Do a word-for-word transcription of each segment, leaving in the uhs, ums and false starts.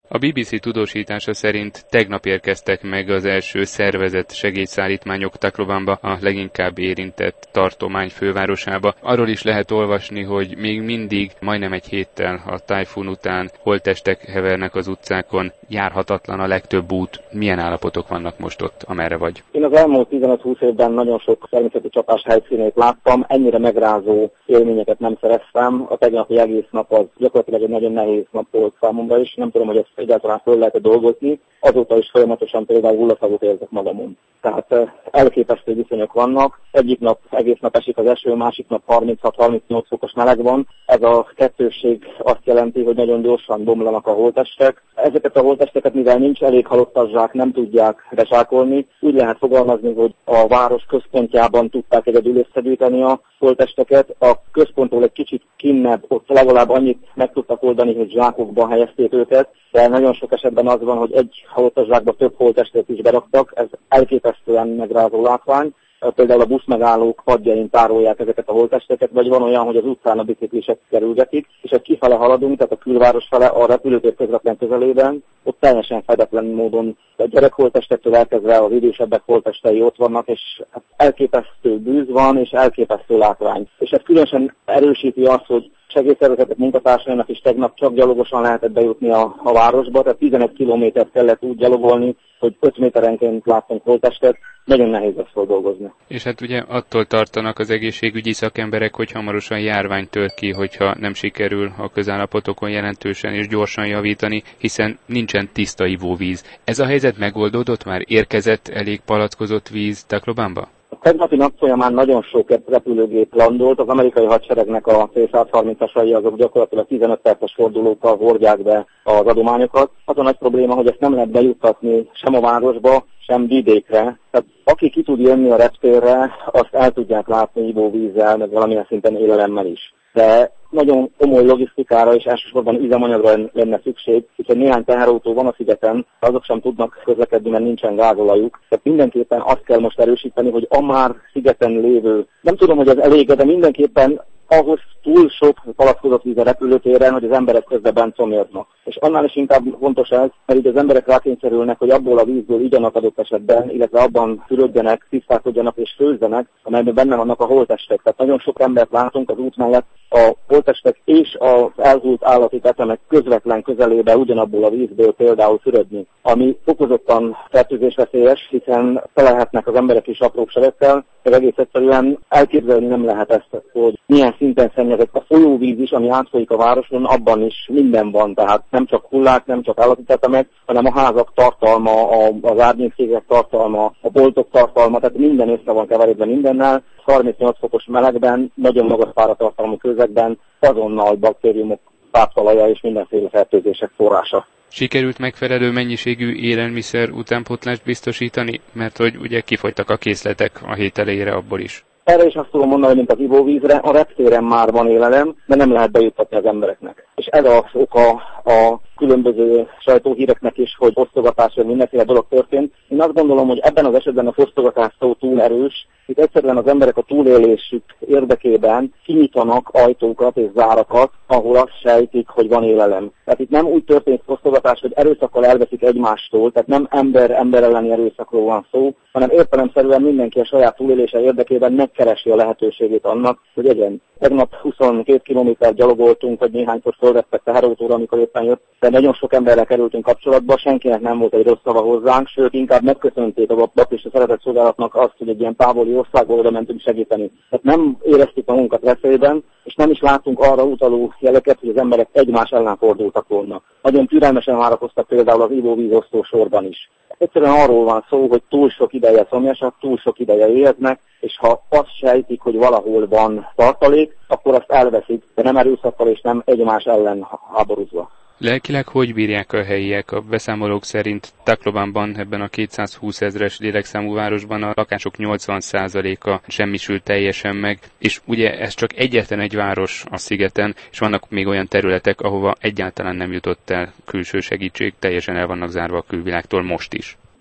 A bé bé cé tudósítása szerint tegnap érkeztek meg az első szervezett segélyszállítmányok Taclobanba, a leginkább érintett tartomány fővárosába. Arról is lehet olvasni, hogy még mindig majdnem egy héttel a tájfun után holttestek hevernek az utcákon, járhatatlan a legtöbb út. Milyen állapotok vannak most ott, amerre vagy? Én az elmúlt tizenöt-húsz évben nagyon sok természeti csapás helyszínét láttam, ennyire megrázó élményeket nem szereztem. A tegnapi egész nap az gyakorlatilag egy nagyon nehéz nap volt számomra is, nem tudom, hogy ezt egyáltalán föl lehet dolgozni. Azóta is folyamatosan például hullaszagot érzek magamon. Tehát elképesztő viszonyok vannak. Egyik nap egész nap esik az eső, másik nap harminchat-harmincnyolc fokos meleg van. Ez a kettősség azt jelenti, hogy nagyon gyorsan bomlanak a holttestek. Ezeket a holttesteket, mivel nincs elég halottazzsák, nem tudják bezsákolni. Úgy lehet fogalmazni, hogy a város központjában tudták egyedül összegyűjteni a holttesteket. A központtól egy kicsit kinnebb, ott legalább annyit meg tudtak oldani, hogy zsákokba helyezték őket, de nagyon sok esetben az van, hogy egy halottazzsákba több holttestet is beraktak. Ez elképesztően megrázó látvány. Például a buszmegállók padjain tárolják ezeket a holttesteket, vagy van olyan, hogy az utcán a biciklisek kerülgetik, és egy kifele haladunk, tehát a külváros fele a repülőtér közvetlen közelében, ott teljesen fedetlen módon a gyerekholttestektől elkezdve az idősebbek holttestei ott vannak, és elképesztő bűz van, és elképesztő látvány. És ez különösen erősíti azt, hogy segélyszervezetek munkatársainak is tegnap csak gyalogosan lehetett bejutni a, a városba, tehát tizenegy kilométert kellett úgy gyalogolni, hogy öt méterenként láttunk holttestet, nagyon nehéz ezt feldolgozni. És hát ugye attól tartanak az egészségügyi szakemberek, hogy hamarosan járvány tör ki, hogyha nem sikerül a közállapotokon jelentősen és gyorsan javítani, hiszen nincsen tiszta ivóvíz. Ez a helyzet megoldódott már? Érkezett elég palackozott víz Taclobanba? A tegnapi nap folyamán nagyon sok repülőgép landolt, az amerikai hadseregnek a cé száz harmincasai azok gyakorlatilag tizenöt perces fordulókkal hordják be az adományokat. Az a nagy probléma, hogy ezt nem lehet bejuttatni sem a városba, sem vidékre. Tehát aki ki tud jönni a reptérre, azt el tudják látni ivóvízzel, meg valamilyen szinten élelemmel is. De nagyon komoly logisztikára és elsősorban üzemanyagra lenne szükség, hiszen néhány teherautó van a szigeten, azok sem tudnak közlekedni, mert nincsen gázolajuk. Tehát mindenképpen azt kell most erősíteni, hogy a már szigeten lévő, nem tudom, hogy ez elég, de mindenképpen ahhoz túl sok palackozott víz a repülőtéren, hogy az emberek közben bent szomjaznak. És annál is inkább fontos ez, mert így az emberek rákényszerülnek, hogy abból a vízből igyanak adott esetben, illetve abban fürödjenek, tisztálkodjanak és főzzenek, amelyben benne vannak a holttestek. Tehát nagyon sok embert látunk az út mellett, a holttestek és az elhult állati tetemek közvetlen közelébe ugyanabból a vízből például fürödni, ami fokozottan fertőzésveszélyes, hiszen telehetnek az emberek is apró sebekkel, de egész egyszerűen elképzelni nem lehet ezt, hogy milyen szinten szennyezett a folyóvíz is, ami átfolyik a városon, abban is minden van, tehát nem csak hullák, nem csak állati tetemek, hanem a házak tartalma, az árnyékszékek tartalma, a boltok tartalma, tehát minden össze van keveredve mindennel. harmincnyolc fokos melegben, nagyon magas páratartalmú közegben azonnal baktériumok táptalaja és mindenféle fertőzések forrása. Sikerült megfelelő mennyiségű élelmiszer utánpótlást biztosítani? Mert hogy ugye kifogytak a készletek a hét elejére abból is. Erre is azt tudom mondani, mint az ivóvízre, a reptéren már van élelem, de nem lehet bejuttatni az embereknek. És ez az oka a különböző sajtóhíreknek is, hogy fosztogatás, vagy mindenféle dolog történt. Én azt gondolom, hogy ebben az esetben a fosztogatás szó túl erős, itt egyszerűen az emberek a túlélésük érdekében kinyitanak ajtókat és zárakat, ahol azt sejtik, hogy van élelem. Tehát itt nem úgy történik fosztogatás, hogy erőszakkal elveszik egymástól, tehát nem ember-ember elleni erőszakról van szó, hanem értelemszerűen mindenki a saját túlélése érdekében megkeresi a lehetőségét annak, hogy egyen. Tegnap huszonkét kilométer gyalogoltunk, vagy néhányszor fölvettek teherautóra, amikor éppen jött, de nagyon sok emberrel kerültünk kapcsolatba, senkinek nem volt egy rossz szava hozzánk, sőt inkább megköszönték a baptista szeretetszolgálatnak azt, hogy egy ilyen távoli országból oda mentünk segíteni. Tehát nem éreztük magunkat veszélyben, és nem is láttunk arra utaló jeleket, hogy az emberek egymás ellen fordultak volna. Nagyon türelmesen várakoztak például az ivóvízosztó sorban is. Egyszerűen arról van szó, hogy túl sok ideje szomjasak, túl sok ideje éheznek, és ha azt sejtik, hogy valahol van tartalék, akkor azt elveszik, de nem erőszakkal és nem egymás ellen háborúzva. Lelkileg hogy bírják a helyiek? A beszámolók szerint Taclobanban, ebben a kétszázhúsz ezres lélekszámú városban a lakások nyolcvan százaléka semmisült teljesen meg, és ugye ez csak egyetlen egy város a szigeten, és vannak még olyan területek, ahova egyáltalán nem jutott el külső segítség, teljesen el vannak zárva a külvilágtól most is. Azt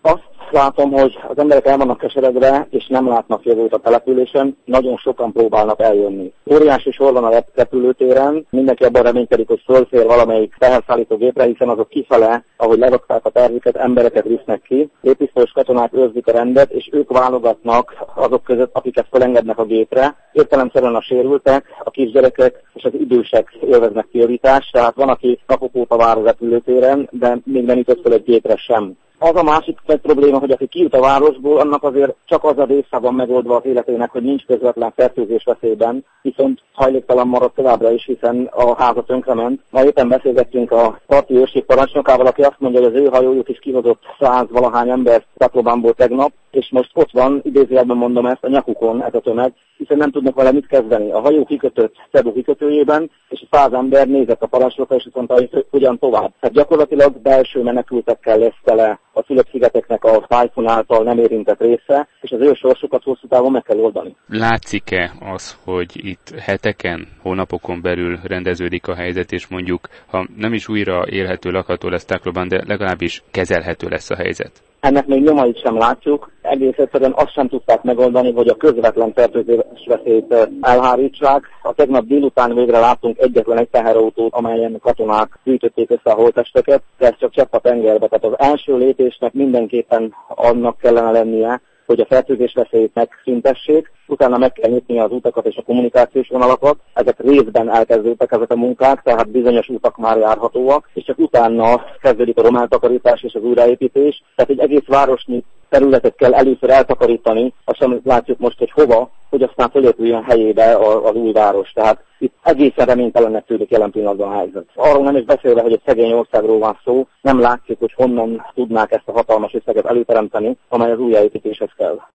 látom, hogy az emberek el vannak keseredve, és nem látnak jövőt a településen, nagyon sokan próbálnak eljönni. Óriási sor van a repülőtéren, mindenki abban reménykedik, hogy fölfér valamelyik teherszállító gépre, hiszen azok kifele, ahogy lerakták a tervüket, embereket visznek ki. Lépisztolyos katonák őrzik a rendet, és ők válogatnak azok között, akiket felengednek a gépre. Értelemszerűen a sérültek, a kisgyerekek és az idősek élveznek prioritást, tehát van, aki napok óta vár a repülőtéren, de még nem jutott fel egy gépre sem. Az a másik egy probléma, hogy aki kijut a városból, annak azért csak az a része van megoldva az életének, hogy nincs közvetlen fertőzés veszélyben, viszont hajléktalan marad továbbra is, hiszen a háza tönkrement. Ma éppen beszélgettünk a parti őrség parancsnokával, aki azt mondja, hogy az ő hajójuk is kihozott száz valahány embert Taklobánból tegnap, és most ott van, idézőjelben mondom ezt, a nyakukon ez a tömeg, hiszen nem tudnak vele mit kezdeni. A hajó kikötött Cebu kikötőjében, és a száz ember nézett a parancsnokra, és azt mondta, hogy hogyan tovább. Tehát gyakorlatilag belső menekültekkel lesz tele a Fülöp-szigeteknek a tájfun által nem érintett része, és az ő sorsukat hosszú távon meg kell oldani. Látszik-e az, hogy itt heteken, hónapokon belül rendeződik a helyzet, és mondjuk, ha nem is újra élhető, lakható lesz Tacloban, de legalábbis kezelhető lesz a helyzet? Ennek még nyomait sem látjuk. Egész egyszerűen azt sem tudták megoldani, hogy a közvetlen fertőzés veszélyt elhárítsák. A tegnap délután végre láttunk egyetlen egy teherautót, amelyen katonák gyűjtötték össze a holttesteket, de ez csak csepp a tengerbe. Tehát az első lépésnek mindenképpen annak kellene lennie, hogy a fertőzés veszélyt megszüntessék, utána meg kell nyitni az utakat és a kommunikációs vonalakat. Ezek részben elkezdődtek ezek a munkák, tehát bizonyos utak már járhatóak, és csak utána kezdődik a romántakarítás és az újraépítés. Tehát egy egész városnyi területet kell először eltakarítani, azt sem látjuk most, hogy hova, hogy aztán fölépüljön helyébe az új város. Tehát itt egészen reménytelennek tűnik jelen pillanatban a helyzet. Arról nem is beszélve, hogy egy szegény országról van szó, nem látszik, hogy honnan tudnák ezt a hatalmas összeget előteremteni, amely az újjáépítéshez kell.